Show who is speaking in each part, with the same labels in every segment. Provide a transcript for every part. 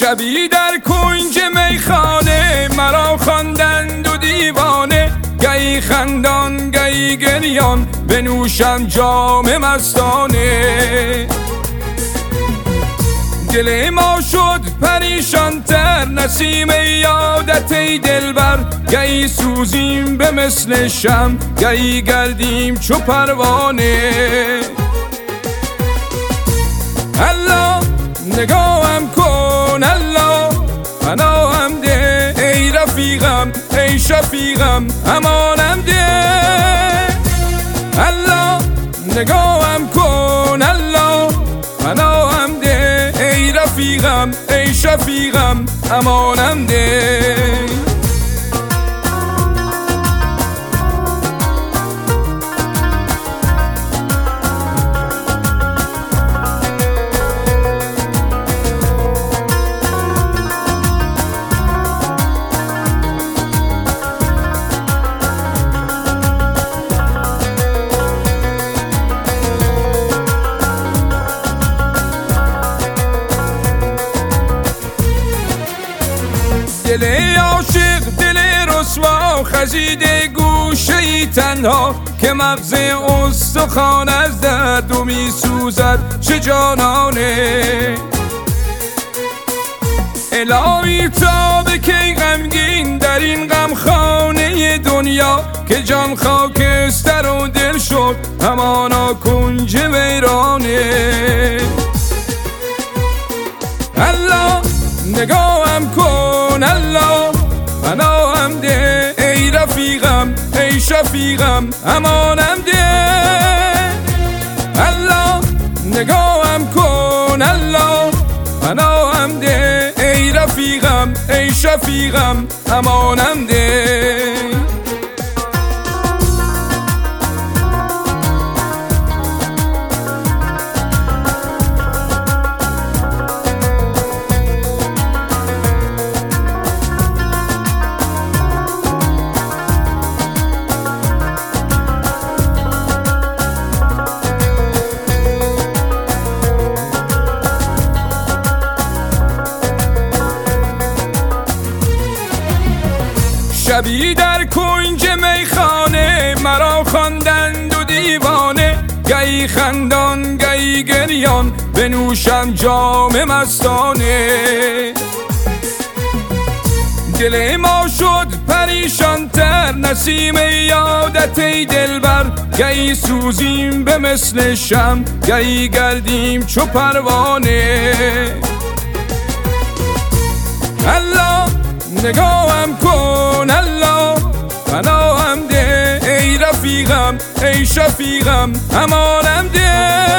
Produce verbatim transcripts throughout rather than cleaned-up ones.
Speaker 1: شبی در کنج میخانه مرا خواندند و دیوانه، گهی خندان گهی گریان بنوشم جام مستانه. دل ما شد پریشان تر نسیم یادت ای دلبر، گهی سوزیم به مثل شمع گهی گردیم چو پروانه. الله نگاهم کن، الله پناهم ده، ای رفیقم ای شفیقم امانم ده. الله نگاهم کن، الله پناهم ده، ای رفیقم ای شفیقم امانم ده. دل عاشق دل رسوا خزیده گوشه ای تنها، که مغز استخوان از درد و می سوزد چه جانانه. الهی تا به کی غمگین در این غمخانه دنیا، که جان خاکستر و دل شد همانا کنج ویرانه. الله نگاهم کن، الله پناهم ده، ای رفیقم ای شفیقم امانم ده. الله نگاهم کن، الله پناهم ده، ای رفیقم ای شفیقم امانم ده. شبی در کنج میخانه مرا خواندند و دیوانه، گهی خندان گهی گریان بنوشم جام مستانه. دل ما شد پریشان تر نسیم یادت ای دلبر، گهی سوزیم به مثل شمع گهی گردیم چو پروانه. الله نگاهم کن، الله پناهم ده، ای رفیقم ای شفیقم امانم ده.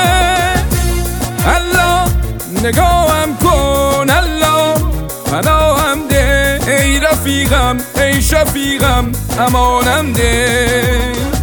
Speaker 1: الله نگاهم کن، الله پناهم ده، ای رفیقم ای شفیقم امانم ده.